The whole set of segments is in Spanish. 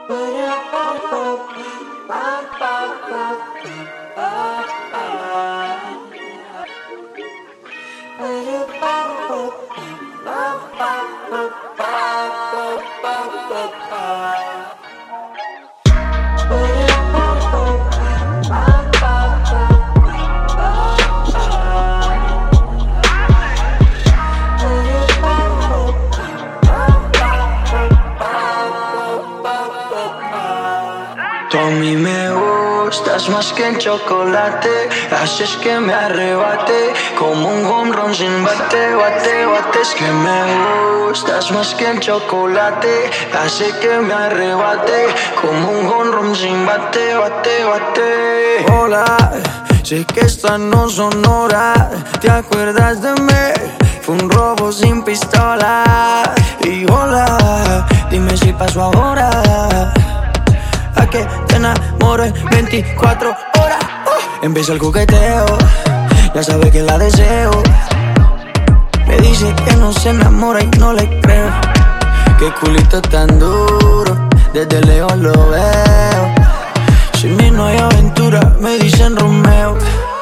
Tú a mí me gustas más que el chocolate, haces que me arrebate como un home run sin bate, bate, bate. Es que me gustas más que el chocolate, hace que me arrebate como un home run sin bate, bate, bate. Hola, sé que estas no son horas, ¿te acuerdas de mí? Fue un robo sin pistola. Y hola, dime si pasó ahora a que te enamoro en 24 horas. Empieza el coqueteo, ya sabe que la deseo. Me dice que no se enamora y no le creo. Qué culito tan duro, desde lejos lo veo. Sin mí no hay aventura, me dicen Romeo.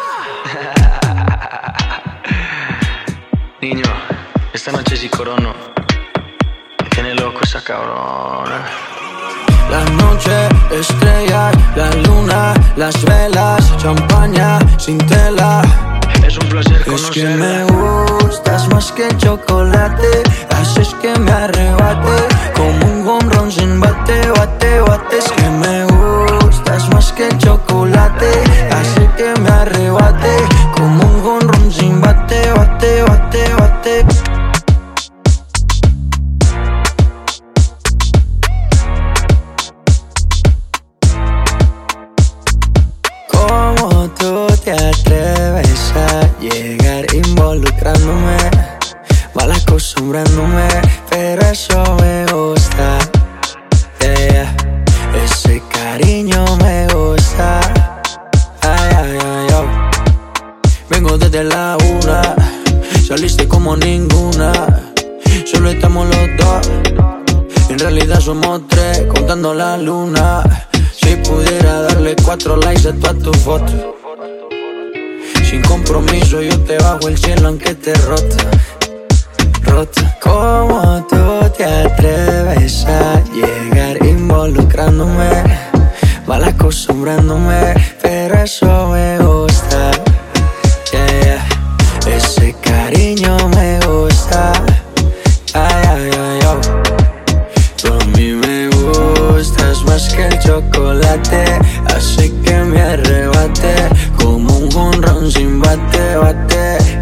Niño, esta noche sí corono. Me tiene loco esa cabrona. La noche, estrellas, la luna, las velas, champaña sin tela. Es un placer conocerla. Es que me gustas más que el chocolate, haces que me arrebate como un home run sin bate, bate, bate. Es que me gustas más que el chocolate, hace que me arrebate como un home run sin bate, bate, bate, bate. ¿Cómo tú te atreves a llegar involucrándome, mal acostumbrándome? Pero eso me gusta, yeah. Ese cariño me gusta. Ay, ay, ay, oh. Vengo desde la una, saliste como ninguna. Solo estamos los dos, en realidad somos tres, contando la luna. Si pudiera darle 4 likes a todas tus fotos, sin compromiso yo te bajo el cielo aunque te rota, rota. ¿Cómo tú te atreves a llegar involucrándome, mal acostumbrándome? Pero eso me gusta, yeah. Ese cariño me gusta. Ay, ay, ay, oh. Tú a mí me gustas más que el chocolate, hace que me arrebate como un home run sin bate, bate.